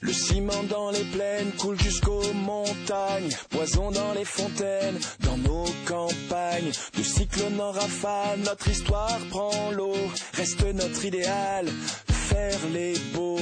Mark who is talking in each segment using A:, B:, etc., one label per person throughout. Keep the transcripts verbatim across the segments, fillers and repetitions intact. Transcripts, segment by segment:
A: Le ciment dans les plaines coule jusqu'aux montagnes. Poison dans les fontaines, dans nos campagnes. De cyclone en rafale, notre histoire prend l'eau. Reste notre idéal, faire les beaux.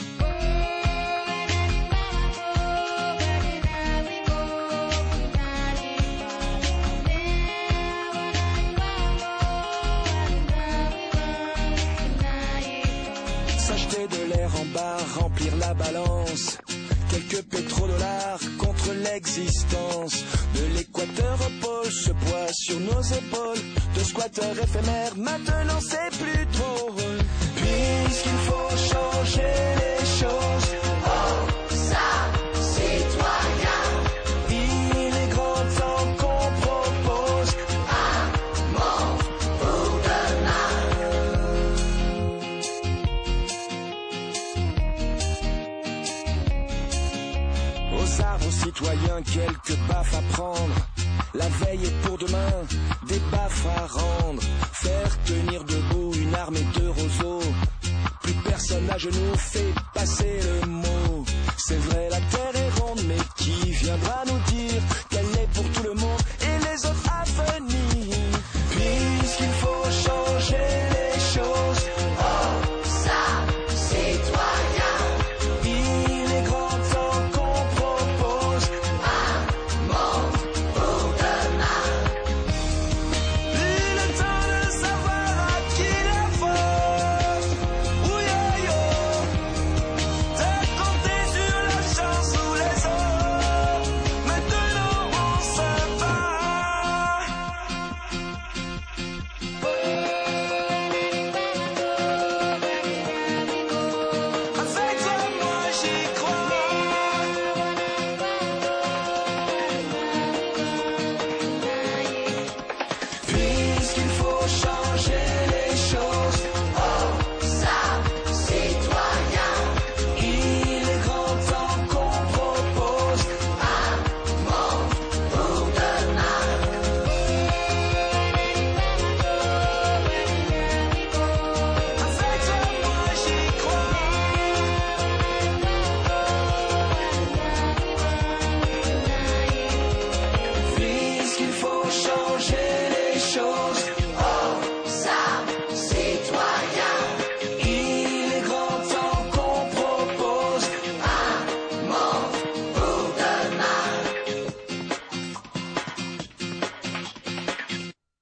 A: S'acheter de l'air en bar, remplir la balance. Quelques pétrodollars contre l'existence. De l'équateur au pôle, ce poids sur nos épaules. De squatteurs éphémères, maintenant c'est plus drôle. Puisqu'il faut changer les choses.
B: Oh, ça, citoyen.
A: Il est grand temps qu'on propose
B: un monde pour demain.
A: Aux arts, aux citoyens, quelques baffes à prendre. La veille est pour demain, des baffes à rendre. Faire tenir debout une armée de roseaux. Plus personne à genoux fait